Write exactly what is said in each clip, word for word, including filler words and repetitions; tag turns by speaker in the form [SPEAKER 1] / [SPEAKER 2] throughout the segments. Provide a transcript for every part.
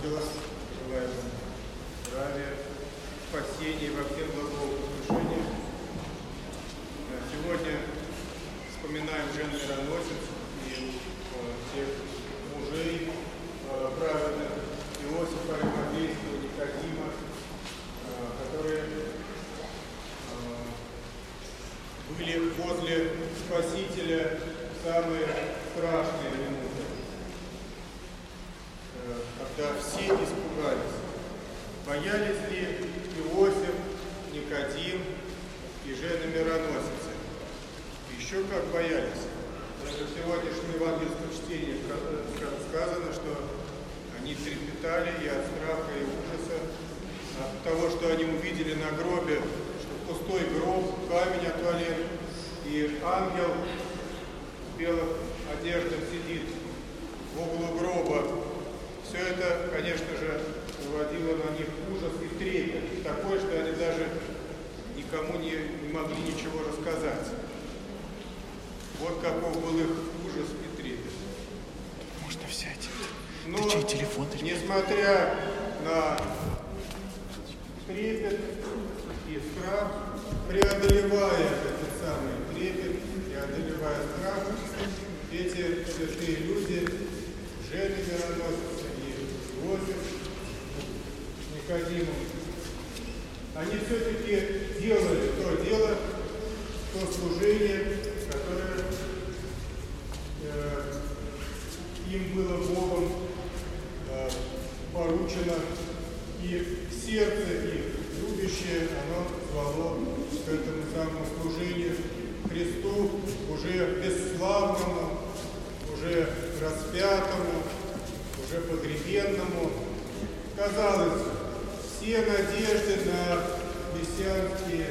[SPEAKER 1] ангелов, желаем им здравия, спасения во всем благословении. Сегодня вспоминаем Жену Мироносец и тех мужей праведных Иосифа, Аримафейского, Никодима, которые были возле Спасителя в самые страшные минуты, когда все испугались. Боялись ли Иосиф, Никодим и Жена Мироносица? Еще как боялись. Даже в сегодняшнем евангельском чтении сказано, что они трепетали и от страха, и ужаса, от того, что они увидели на гробе, что пустой гроб, камень отвален, и ангел в белых одеждах сидит в углу гроба. Все это, конечно же, наводило на них ужас и трепет, такой, что они даже никому не, не могли ничего рассказать. Вот каков был их ужас и трепет.
[SPEAKER 2] Можно взять.
[SPEAKER 1] Но,
[SPEAKER 2] ты чей телефон? Ты
[SPEAKER 1] несмотря на трепет и страх, преодолевая этот самый трепет, преодолевая страх, эти святые люди, Жена Мироносица и Иосиф, Никодимом, они все-таки делали то дело, то служение, которое э, им было Богом э, поручено, и сердце их, любящее, оно звало к этому самому служению Христу, уже бесславному, уже распятому, уже погребенному. Казалось, все надежды на мессианские,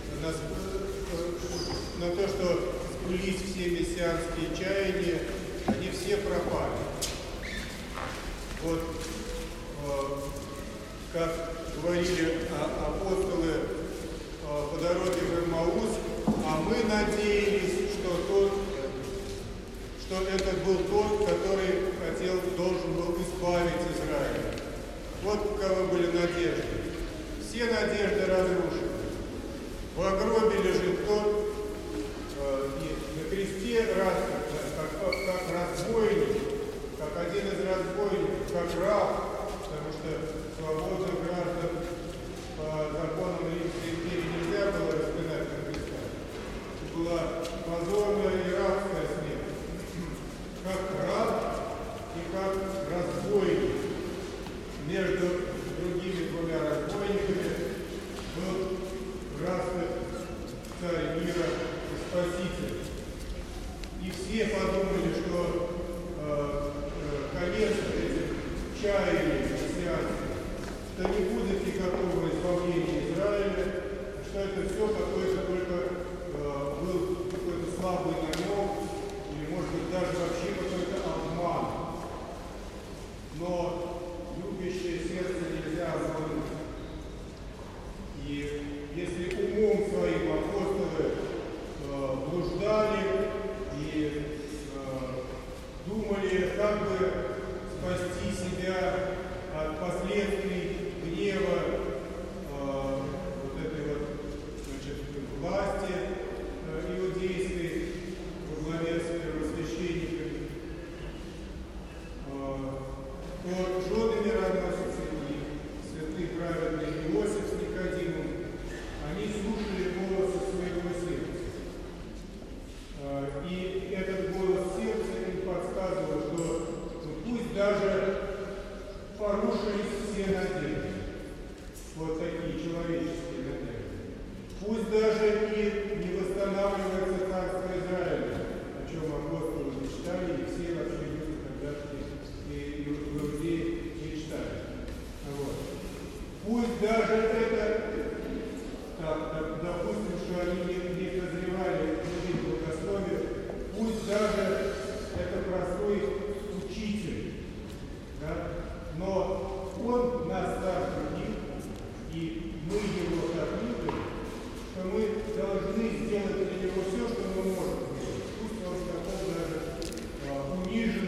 [SPEAKER 1] на, на то, что сбылись все мессианские чаяния, они все пропали. Вот э, как говорили апостолы э, по дороге в Эмаус, а мы надеялись, что тот, что этот был тот, который хотел, должен был избавить Израиль. Вот каковы были надежды. Все надежды разрушены. В гробе лежит тот, э, и на кресте распят, как, как, как разбойник, как один из разбойников, как раб, потому что свободных граждан по законам Римской империи нельзя было распинать на крестах. Была позорная и рабская смерть. Как раб и как разбойник. Между другими двумя разбойниками был распят царь мира и спаситель. И все подумали, что э, э, конец этим чаяниям мессианским, что не будет никакого избавления Израиля, что это все какой-то только э, был какой-то слабый намек, или, может быть, даже вообще какой-то обман. Но любящее сердце нельзя обмануть. И если умом своим апостолы э, блуждали и э, думали, как бы спасти себя от последствий гнева э, вот этой вот, значит, власти э, иудейской во главе с первосвященниками, э, то жены Мироносицы и святые праведные Иосиф с Никодимом, они слушали голоса своего сердца. Э, и этот голос сердца им подсказывал, что ну, пусть даже порушились все надежды, вот такие человеческие надежды. Пусть даже и не восстанавливается царство Израиля, о чем апостолы мечтали, и все вообще люди тогдашние и иудеи мечтали. Вот. Пусть даже это, так, допустим, что они не, не подозревали в богословие, пусть даже это простой учитель, да? Но он нас старше них, и мы его так любим, что мы должны сделать для него все, что мы можем сделать. Пусть он в таком даже а, униженном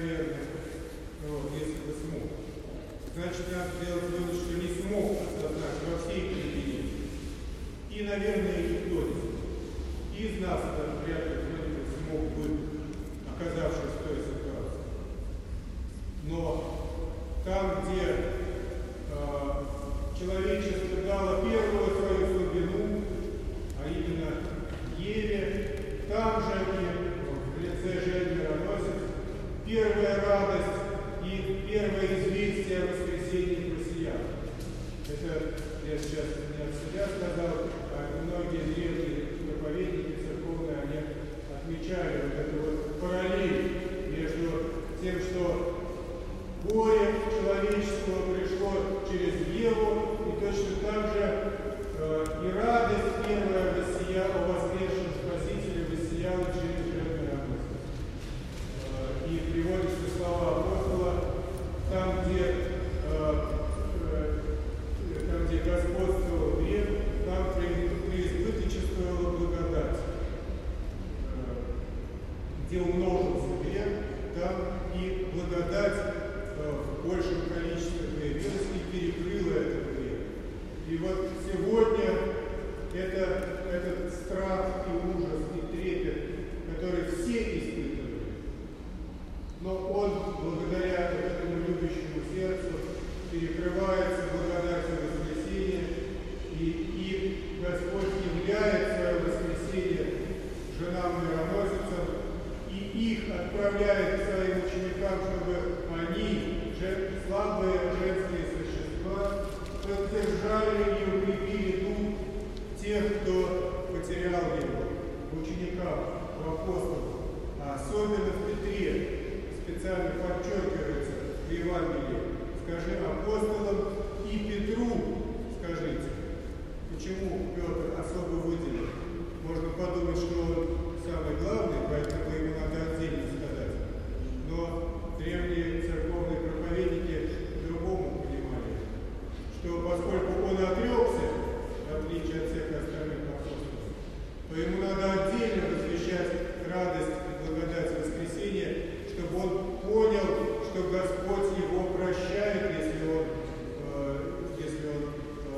[SPEAKER 1] наверное, вот, если бы смог. Значит, надо сделать вывод, что не смог осознать во всей глубине. И, наверное, никто не смог. И из нас даже вряд ли кто-нибудь смог бы, оказавшись в той ситуации. Но там, где э, человечество дало первую свою слабину, а именно Еве, там же и в лице Жени Мироносец первая радость и первое известие о воскресении христиан. Это я сейчас не от себя сказал, а многие древние проповедники церковные, они отмечали вот эту вот параллель между тем, что горе человеческого пришло через Еву, и точно так же э, и радость первая воссияла, воскресшем Спасителе воссияла через Жени Мироносец. Э, и приводятся слова апостола, там, где, э, э, там, где господствовал грех, там преизбыточествовала благодать. Э, где умножился грех, там и благодать в большем количестве появилась и перекрыла этот грех. И вот сегодня это, этот страх и ужас, и трепет, который все испытывают, но он, благодаря этому любящему сердцу, перекрывается благодатью воскресения, и, и Господь являет свое воскресение женам мироносицам, и их отправляет к своим ученикам, чтобы они, слабые женские существа, поддержали и укрепили дух тех, кто потерял его, учеников, в апостолах, а особенно в Петре, специально подчеркивается в Евангелии. Скажи апостолам и Петру, скажите. Почему Петр особо выделен? Можно подумать, что он самый главный, поэтому ему надо отдельно сказать. Но древние церковные проповедники по-другому понимали, что поскольку он отрекся, в отличие от всех остальных апостолов, то ему надо отдельно возвещать радость и благодать воскресения, чтобы он понял, что Господь его прощает, если он, э, если он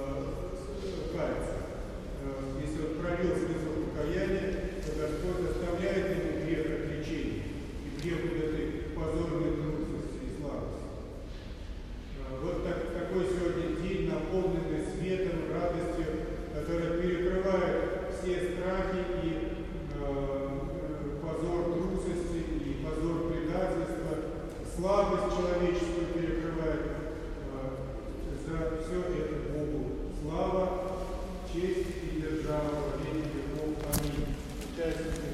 [SPEAKER 1] э, кается. Э, если он пролил слезу покаяния, то Господь оставляет ему грех отречения и грех вот этой позорной трусости и слабости. Э, вот так, такой сегодня день, наполненный светом, радостью, которая перекрывает все страхи и э, позор трусости и позор предательства, слабость человеческую перекрывает. За все это Богу слава, честь и держава во веки веков. Аминь.